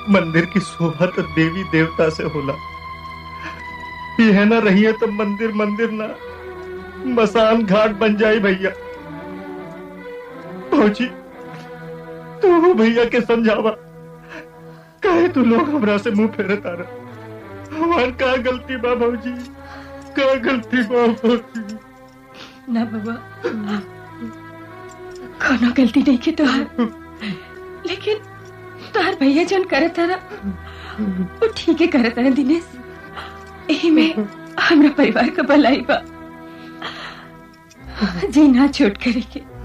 मंदिर की शोभा तो देवी देवता से होला। ये ना रही है तो मंदिर मंदिर ना मसान घाट बन जाए भैया। भौजी तू भैया के समझावा, काहे तू लोग हमरा से मुंह फेरत आ रहा। हमार का गलती बा भौजी, का गलती बा भौजी? ना बाबा, कोनो गलती नहीं की तोहार, लेकिन तोहार भैया जन करे तारा वो ठीक है करे तारा दिनेश। यही में हमरा परिवार का भलाई बा, जी ना छोट करे के।